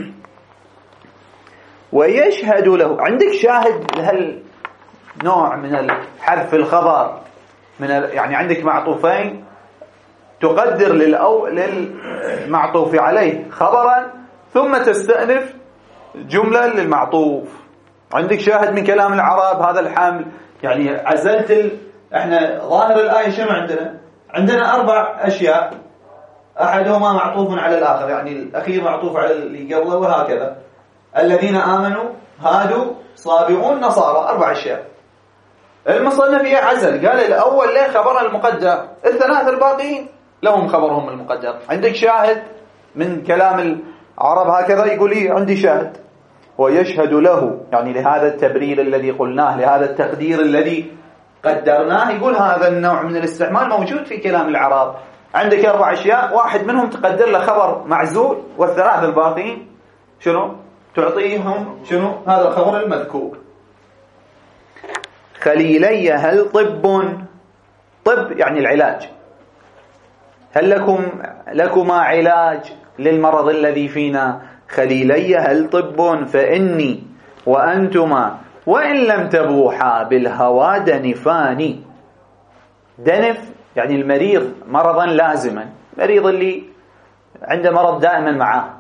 ويشهد له. عندك شاهد لهالنوع من الحذف الخبر يعني عندك معطوفين تقدر للمعطوف عليه خبرا ثم تستأنف جملة للمعطوف. عندك شاهد من كلام العرب هذا الحمل، يعني عزلت احنا ظاهر الآية شنو عندنا 4 أشياء، أحدهما معطوف على الآخر، يعني الأخير معطوف على اللي قبله وهكذا. الذين آمنوا هادوا صابئون نصارى، 4 أشياء. المصنف عزل قال الأول له خبر المقدر، الثلاث الباقيين لهم خبرهم المقدر. عندك شاهد من كلام العرب هكذا، يقول لي عندي شاهد. ويشهد له يعني لهذا التبرير الذي قلناه، لهذا التقدير الذي قدرناه، يقول هذا النوع من الاستعمال موجود في كلام العرب. عندك 4 أشياء، واحد منهم تقدر له خبر معزول، والثلاث الباقيين شنو تعطيهم شنو هذا الخبر المذكور. خليلي هل طب يعني العلاج، هل لكما علاج للمرض الذي فينا؟ خليلي هل طب فإني وأنتما وإن لم تبوحا بالهوى دنفاني. دنف يعني المريض مرضا لازما، مريض اللي عنده مرض دائما معه.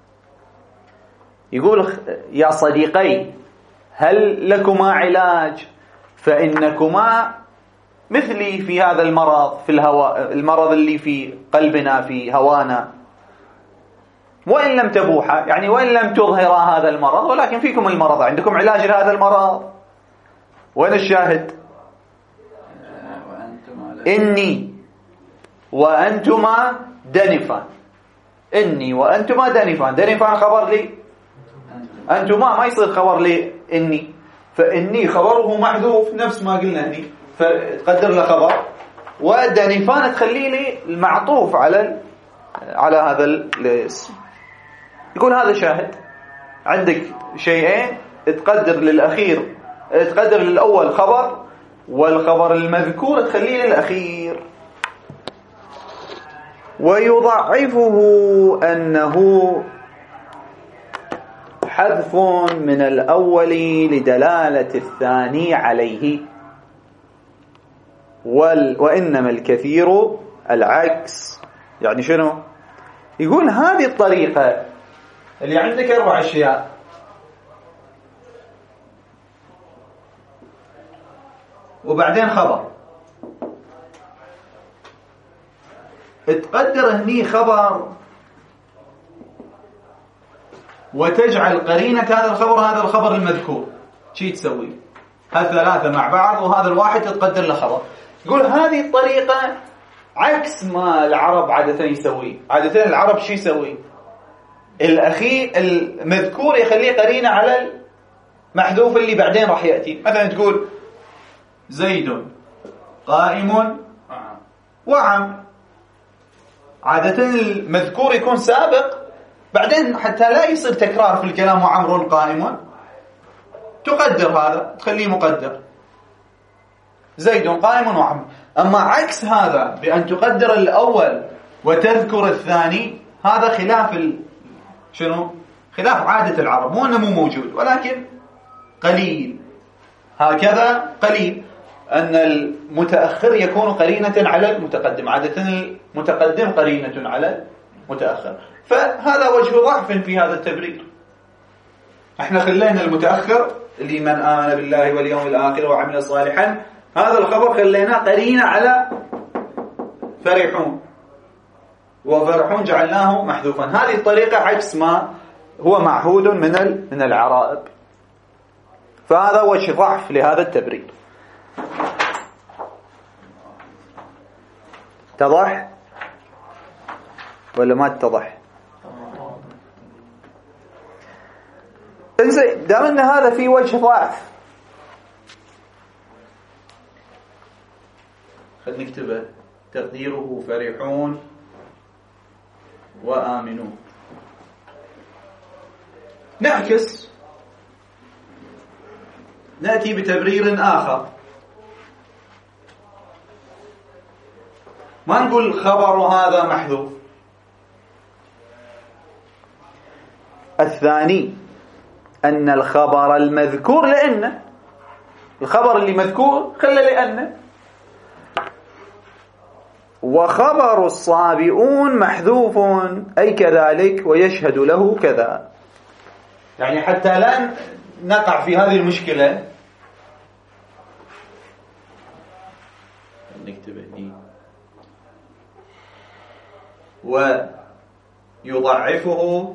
يقول يا صديقي هل لكما علاج فإنكما مثلي في هذا المرض، في الهوى، المرض اللي في قلبنا في هوانا. وإن لم تبوحا يعني وإن لم تظهر هذا المرض، ولكن فيكم المرض، عندكم علاج لهذا المرض. وين الشاهد؟ إني وأنتما دنفان. إني وأنتما دنفان. دنفان خبر لي أنتما، ما يصير خبر لي إني، فإني خبره محذوف نفس ما قلنا هني، فتقدر له خبر. ودنفان تخلي لي المعطوف على هذا الاسم. يقول هذا شاهد. عندك شيئين، تقدر للأخير، تقدر للأول خبر، والخبر المذكور تخليه للأخير. ويضعفه أنه حذف من الأول لدلالة الثاني عليه. وإنما الكثير العكس. يعني شنو؟ يقول هذه الطريقة اللي عندك 4 أشياء، وبعدين خبر، تقدر هني خبر وتجعل قرينة هذا الخبر هذا الخبر المذكور. شي تسوي؟ هالثلاثة مع بعض وهذا الواحد تقدر له خبر. يقول هذه الطريقة عكس ما العرب عادة يسوي. عادة العرب شي يسوي؟ الأخير المذكور يخليه قرينة على المحذوف اللي بعدين راح يأتي. مثلا تقول زيد قائم وعم، عادة المذكور يكون سابق، بعدين حتى لا يصير تكرار في الكلام وعمر قائم تقدر هذا، تخليه مقدر زيد قائم وعم. أما عكس هذا بأن تقدر الأول وتذكر الثاني، هذا خلاف شنو؟ خلاف عادة العرب. مو أنه مو موجود، ولكن قليل. هكذا قليل أن المتأخر يكون قرينة على المتقدم. عادة المتقدم قرينة على المتأخر. فهذا وجه ضعف في هذا التبرير. احنا خلينا المتأخر اللي من آمن بالله واليوم الآخر وعمل صالحا، هذا الخبر خليناه قرينة على فرحون، وفرحون جعلناه محذوفا. هذه الطريقة عكس ما هو معهود من العرائب. فهذا وجه ضعف لهذا التبرير. اتضح ولا ما اتضح؟ انزين، دام ان هذا في وجه ضعف، خلينا نكتبه. تقديره فرحون وآمنون. نعكس، نأتي بتبرير آخر. ما نقول خبر هذا محذوف. الثاني أن الخبر المذكور لأن الخبر اللي مذكور خلى لأن، وخبر الصابئون محذوف أي كذلك ويشهد له كذا. يعني حتى لا نقع في هذه المشكلة، نكتب هنا ويضعفه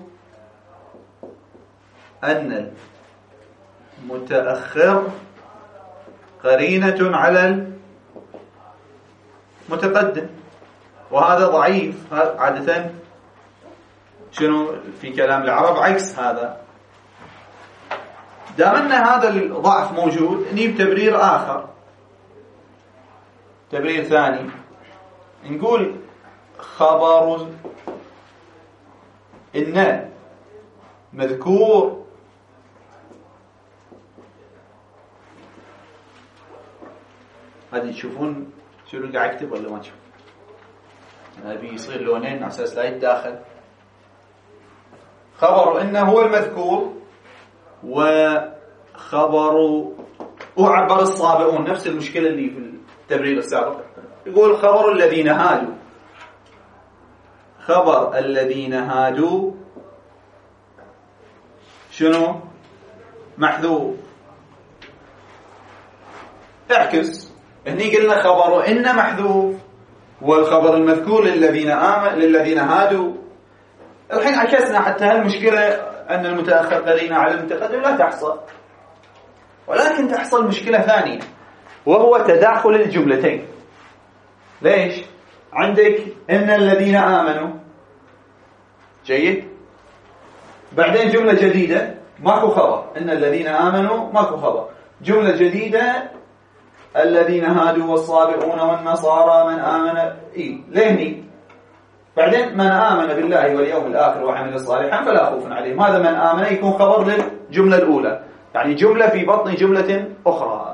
أن المتأخر قرينة على المتقدم، وهذا ضعيف. عادة شنو في كلام العرب عكس هذا. دام أن هذا الضعف موجود، نجيب تبرير آخر، تبرير ثاني. نقول خبر إن مذكور هذه تشوفون شنو قاعد اكتب ولا ما تشوف؟ ابي يصير لونين على اساس لا يتداخل. خبر انه هو المذكور، وخبر وعبر الصابئون نفس المشكله اللي في التبرير السابق. يقول خبر الذين هادوا، خبر الذين هادوا شنو؟ محذوف. اعكس، هني قلنا خبر إن محذوف، والخبر المذكور للذين هادوا. الحين عكسنا حتى هالمشكلة أن المتأخر قرينة على المتقدم لا تحصل، ولكن تحصل مشكلة ثانية، وهو تداخل الجملتين. ليش؟ عندك إن الذين آمنوا، جيد، بعدين جملة جديدة ماكو خبر. إن الذين آمنوا ماكو خبر. جملة جديدة الذين هادوا والصابئون والنصارى من آمن. لهني بعدين من آمن بالله واليوم الآخر وعمل صالحا فلا خوف عليهم. هذا من آمن يكون خبر للجملة الأولى، يعني جملة في بطن جملة أخرى.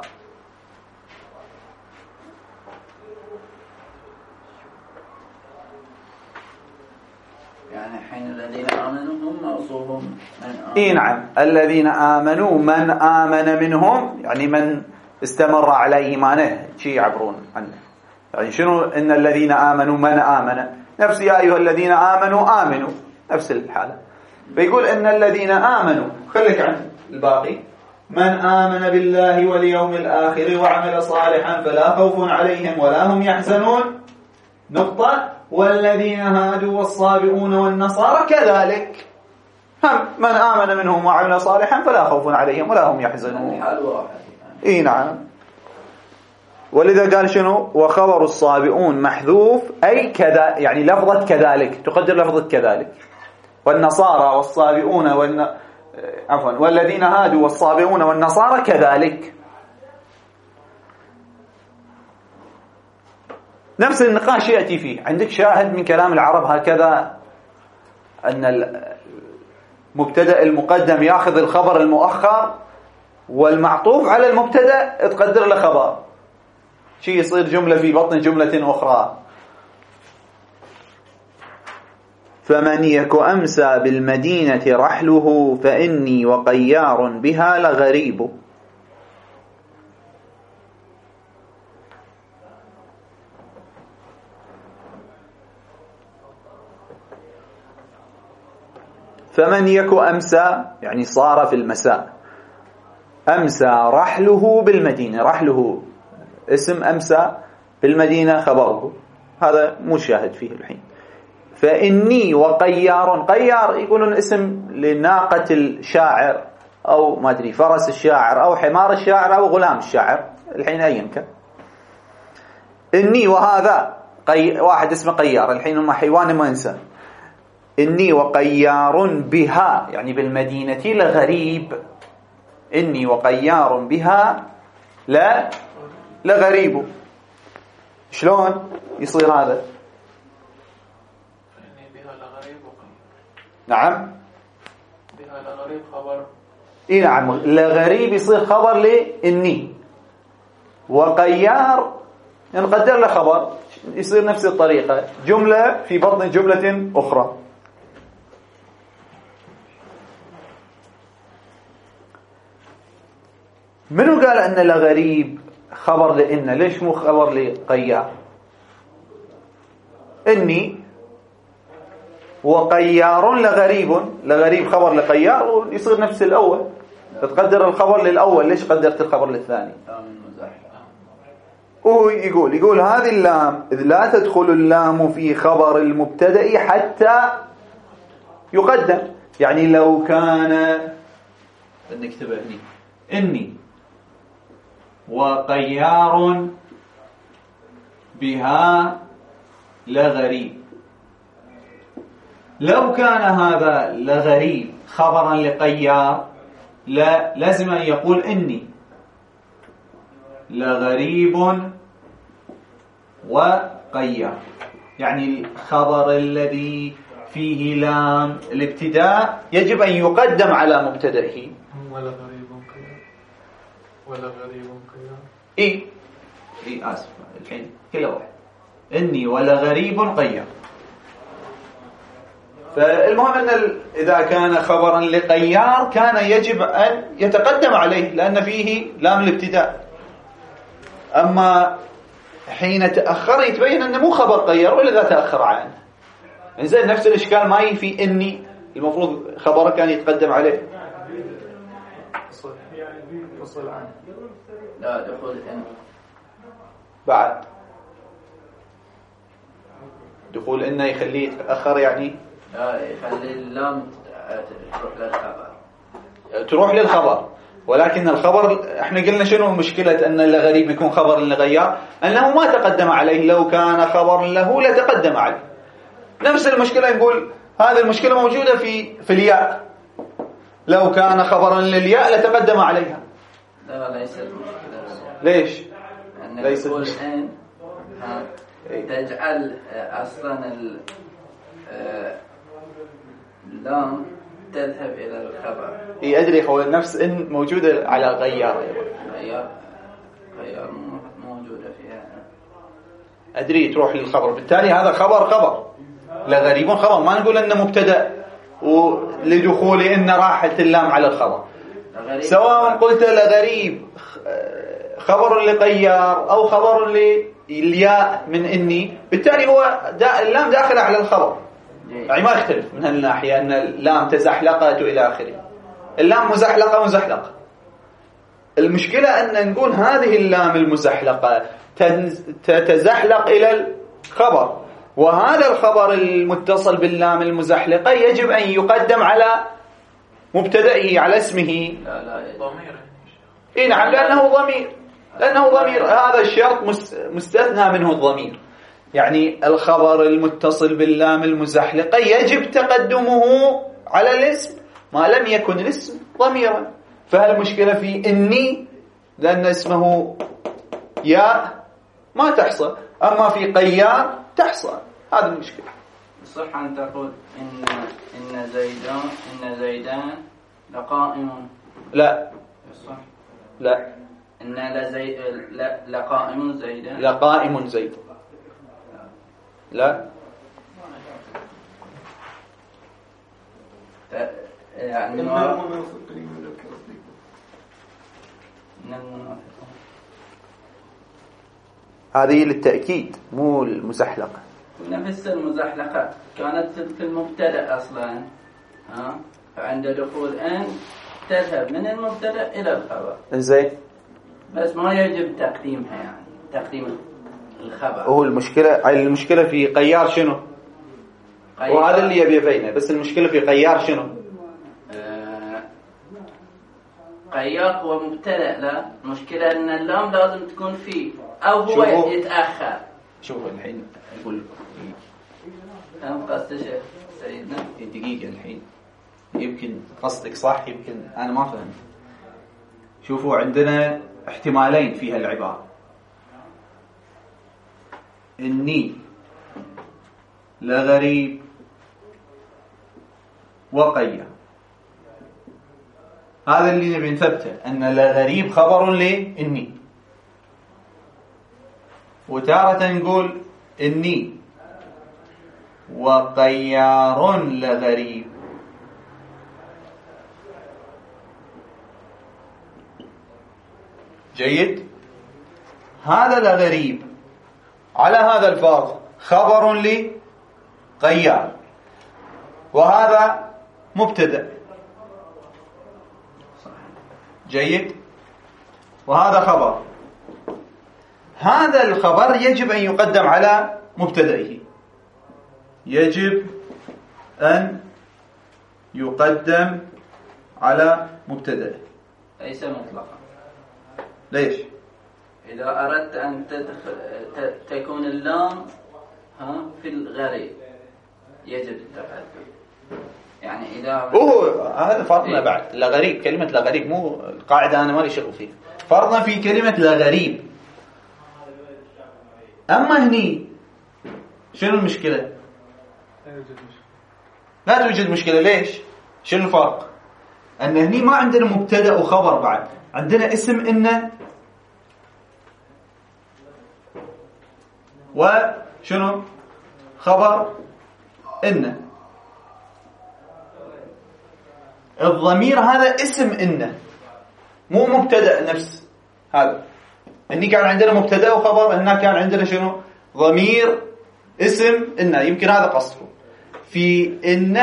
يعني حين الذين آمنوا هم موصوفهم من آمن. نعم، الذين آمنوا من آمن منهم، يعني من استمر على إيمانه شي يعبرون عنه. يعني شنو إن الذين آمنوا، من آمن، نفس يا أيها الذين آمنوا آمنوا، نفس الحالة. فيقول إن الذين آمنوا، خليك عن الباقي، من آمن بالله واليوم الآخر وعمل صالحا فلا خوف عليهم ولا هم يحزنون، نقطة. والذين هادوا والصابئون والنصارى كذلك، هم من آمن منهم وعمل صالحا فلا خوف عليهم ولا هم يحزنون. حال واحد. إيه نعم. ولذا قال شنو؟ وخبر الصابئون محذوف، أي كذا، يعني لفظة كذلك، تقدر لفظة كذلك. والنصارى والصابئون والذين هادوا والصابئون والنصارى كذلك. نفس النقاش يأتي فيه. عندك شاهد من كلام العرب هكذا أن المبتدأ المقدم يأخذ الخبر المؤخر، والمعطوف على المبتدأ تقدر له خبر، شيء يصير جملة في بطن جملة أخرى. فمن يك أمسى بالمدينة رحله فإني وقيار بها لغريب. فمن يك أمسى يعني صار في المساء، أمسى رحله بالمدينة، رحله اسم أمسى، بالمدينة خبره، هذا مو شاهد فيه الحين. فإني وقيار، قيار يقولون اسم لناقة الشاعر أو ما أدري فرس الشاعر أو حمار الشاعر أو غلام الشاعر، الحين أين كان. إني وهذا واحد اسمه قيار، الحين هم حيوان ما إنسان. إني وقيار بها يعني بالمدينة لغريب، إني وقيار بها لغريب. شلون يصير هذا؟ إني بها لغريب نعم بها لغريب خبر. إيه نعم، لغريب يصير خبر لإني، وقيار نقدر له خبر، يصير نفس الطريقة، جملة في بطن جملة أخرى. منو قال أن لغريب خبر لإن؟ ليش مو خبر لقيار؟ إني وقيار لغريب، لغريب خبر لقيار ويصير نفس الأول، تقدر الخبر للأول، ليش قدرت الخبر للثاني؟ ويقول هذه اللام إذ لا تدخل اللام في خبر المبتدأ حتى يقدم. يعني لو كان نكتبه هنا إني وقيار بها لغريب، لو كان هذا لغريب خبرا لقيار لا لازم أن يقول إني لغريب وقيار، يعني الخبر الذي فيه لام الابتداء يجب أن يقدم على مبتدئه. ولا غريب قيار، ولا غريب قيار. إيه آسف الحين كل واحد إني ولا غريب قيار. فالمهم أن إذا كان خبرا لقيار كان يجب أن يتقدم عليه لأن فيه لام الابتداء. أما حين تأخر يتبين أنه مو خبر قيار ولذا تأخر عنه. إنزين نفس الإشكال ما يفي إني المفروض خبره كان يتقدم عليه. وصل عنه لا دخول إن بعد دخول إنه يخليه يتأخر، يعني لا يخلي اللام تروح للخبر، تروح للخبر. ولكن الخبر احنا قلنا شنو مشكلة ان الغريب يكون خبر لغيار؟ انه ما تقدم عليه، لو كان خبر له لتقدم عليه. نفس المشكلة نقول هذه المشكلة موجودة في الياء، لو كان خبرا للياء لتقدم عليها. لا ليست مشكلة. ليش؟ ليست مشكلة. تجعل اصلا اللام تذهب إلى الخبر. إيه أدري، هو نفس إن موجودة على غيار أيضا. غيار موجودة فيها. أدري تروح للخبر، بالتالي هذا خبر لغريب خبر، ما نقول إنه مبتدأ ولدخول إن راحت اللام على الخبر. سواء قلت لغريب خبر لقيار أو خبر للياء من إني، بالتالي هو اللام داخل على الخبر، يعني ما يختلف من هالناحية أن اللام تزحلقت إلى آخره. اللام مزحلقة. المشكلة أن نقول هذه اللام المزحلقة تتزحلق إلى الخبر، وهذا الخبر المتصل باللام المزحلقة يجب أن يقدم على مبتدئه، على اسمه. ضمير. إيه نعم، لأنه ضمير. هذا الشرط مستثنى منه الضمير، يعني الخبر المتصل باللام المزحلقة يجب تقدمه على الاسم ما لم يكن الاسم ضميرا. فهالمشكلة في إني لأن اسمه ياء ما تحصل، أما في قيار تحصل. هذا المشكلة. صح أن تقول إن زيدان لقائم. لا صح. لا. إن لقائم زيدان. لقائم زيد. لا. يعني هذه للتأكيد مو المزحلقة. نفس المزحلقة كانت في المبتدأ أصلا، فعند دخول أن تذهب من المبتدأ إلى الخبر. إنزين. بس ما يجب تقديمها، يعني تقديم الخبر. هو المشكلة في قيار شنو؟ وهذا اللي يبي يبينه. بس المشكلة في قيار شنو؟ قيار هو مبتدأ. لا، المشكلة أن اللام لازم تكون فيه أو هو يتأخر. شوفوا الحين أقول أنا قصدي شيء سيدنا دقيقة. الحين يمكن قصدك صح، يمكن أنا ما فهمت. شوفوا عندنا احتمالين في هالعبارة: إني لغريب وقيا. هذا اللي نبي نثبته، أن لغريب خبر لإني، وتارة نقول إني وقيار لغريب. جيد. هذا لغريب على هذا الفاظ خبر لقيار، وهذا مبتدأ. جيد. وهذا خبر. هذا الخبر يجب أن يقدم على مبتدئه، يجب أن يقدم على مبتدئه. ليس مطلقا. ليش؟ إذا أردت أن تكون اللام في الغريب يجب التقدم. يعني إذا هذا فرضنا بعد لغريب. كلمة لغريب مو القاعدة، أنا ما لي شغل فيها. فرضنا في كلمة لغريب. أما هني شنو المشكلة؟ لا توجد مشكلة. ليش؟ شنو الفرق؟ أن هني ما عندنا مبتدأ وخبر بعد، عندنا اسم إن وشنو خبر إن. الضمير هذا اسم إن، مو مبتدأ نفس هذا. إني كان عندنا مبتدأ وخبر، إننا كان عندنا شنو ضمير اسم إن. يمكن هذا قصده في إن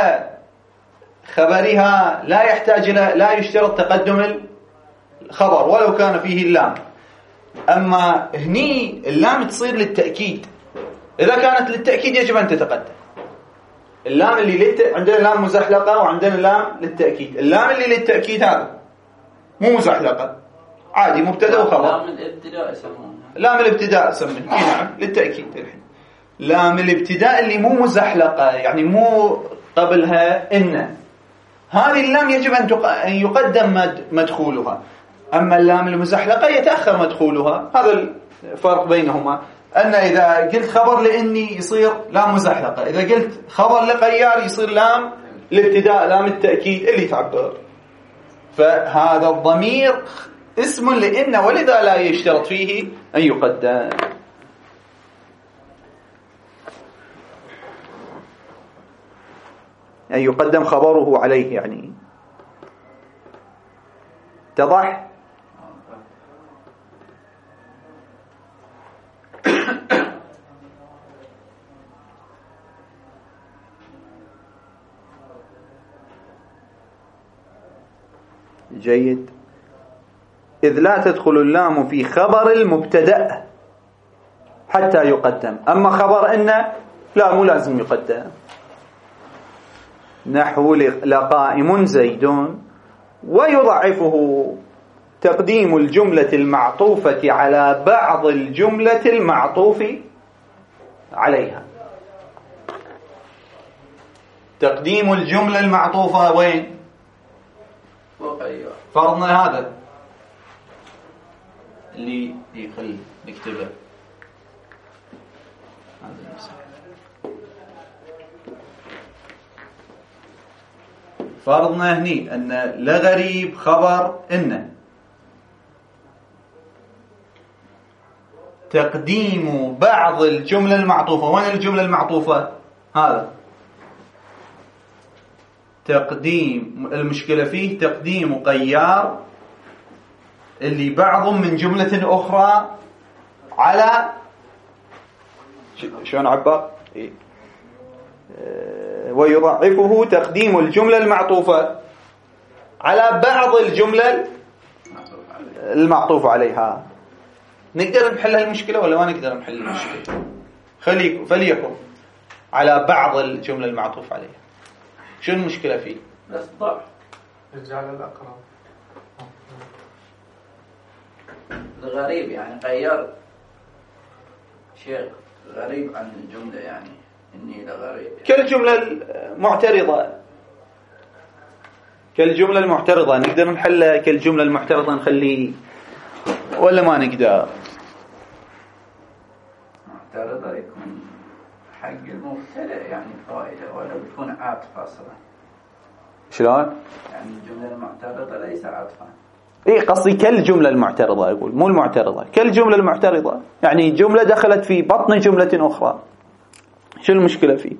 وخبرها لا يحتاج إلى، لا يشترط تقدم الخبر ولو كان فيه اللام. أما هني اللام تصير للتأكيد. إذا كانت للتأكيد يجب أن تتقدم. اللام اللي عندنا لام مزحلقة وعندنا لام للتأكيد. اللام اللي للتأكيد هذا مو مزحلقة، عادي مبتدأ وخبر. لام الابتداء يسمونها. لام الابتداء سمينها. نعم للتأكيد. الحين لام الابتداء اللي مو مزحلقة، يعني مو قبلها إن، هذه اللام يجب أن يقدم مدخولها. أما اللام المزحلقة يتأخر مدخولها. هذا الفرق بينهما، أن إذا قلت خبر لإني يصير لام مزحلقة، إذا قلت خبر لقيار يصير لام الابتداء، لام التأكيد اللي تعبر. فهذا الضمير اسم لإن، ولذا لا يشترط فيه أن يقدم. أن يقدم خبره عليه، يعني اتضح. جيد. إذ لا تدخل اللام في خبر المبتدأ حتى يقدم. أما خبر إن لا مو لازم يقدم. نحو لقائم زيد، ويضعفه تقديم الجملة المعطوفة على بعض الجملة المعطوف عليها. تقديم الجملة المعطوفة وين؟ فرضنا هذا اللي يخلي نكتبه هذا المثال. فرضنا هني أن لغريب خبر إن، تقديم بعض الجملة المعطوفة. وين الجملة المعطوفة؟ هذا تقديم، المشكلة فيه تقديم قيار اللي بعض من جملة أخرى على شلون عبر؟ ويضعفه تقديم الجملة المعطوفة على بعض الجملة المعطوف عليها. نقدر نحل هالمشكلة ولا ما نقدر نحل المشكلة؟ فليكن على بعض الجملة المعطوف عليها. شو المشكلة فيه؟ بس ضعف الجعل الأقرب. الغريب يعني غير شيء غريب عن الجملة، يعني إني لغريب يعني. كالجملة المعترضة، كالجملة المعترضة نقدر نحلها كالجملة المعترضة نخليه ولا ما نقدر؟ معترضة يكون حق المبتدأ يعني فائدة، ولا بتكون عاطفة أصلا. شلون؟ يعني الجملة المعترضة ليس عاطفة. إيه قصدي كالجملة المعترضة، يقول مو المعترضة، كالجملة المعترضة يعني جملة دخلت في بطن جملة أخرى. شو المشكلة فيه؟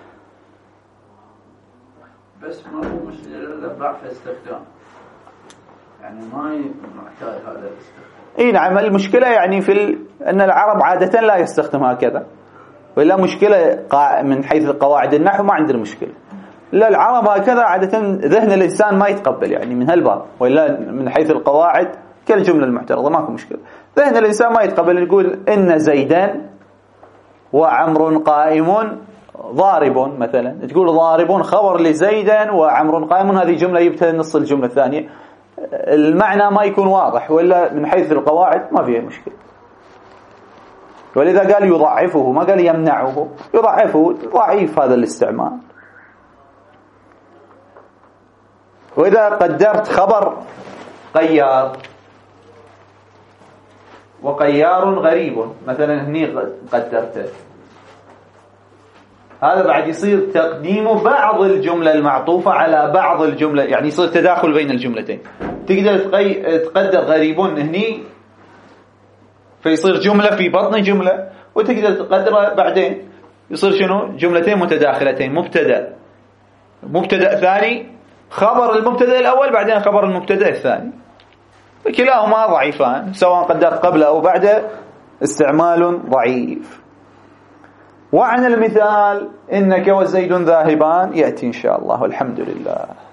بس ما هو مشكلة ضعف استخدام، يعني ما محتاج هذا الاستخدام. إيه نعم، المشكلة يعني أن العرب عادة لا يستخدم هكذا، ولا مشكلة من حيث قواعد النحو ما عندنا مشكلة. لا العرب هكذا عادة ذهن الإنسان ما يتقبل يعني من هالباب، ولا من حيث القواعد كالجملة المعترضة ماكو مشكلة. ذهن الإنسان ما يتقبل يقول إن زيدان وعمر قائم ضارب مثلا، تقول ضارب خبر لزيدان وعمر قائم، هذه جملة يبتدأ نص الجملة الثانية، المعنى ما يكون واضح، ولا من حيث القواعد ما فيها مشكلة. ولذا قال يضعفه، ما قال يمنعه، يضعفه، ضعيف هذا الاستعمال. وإذا قدرت خبر قيار وقيار غريب مثلا، هني قدرته، هذا بعد يصير تقديم بعض الجملة المعطوفة على بعض الجملة، يعني يصير تداخل بين الجملتين. تقدر تقدر غريب هني فيصير جملة في بطن جملة، وتقدر تقدرها بعدين يصير شنو؟ جملتين متداخلتين، مبتدأ ثاني، خبر المبتدأ الأول بعدين خبر المبتدأ الثاني، كلاهما ضعيفان سواء قدرت قبله أو بعده، استعمال ضعيف. وعن المثال إنك وزيد ذاهبان يأتي إن شاء الله، والحمد لله.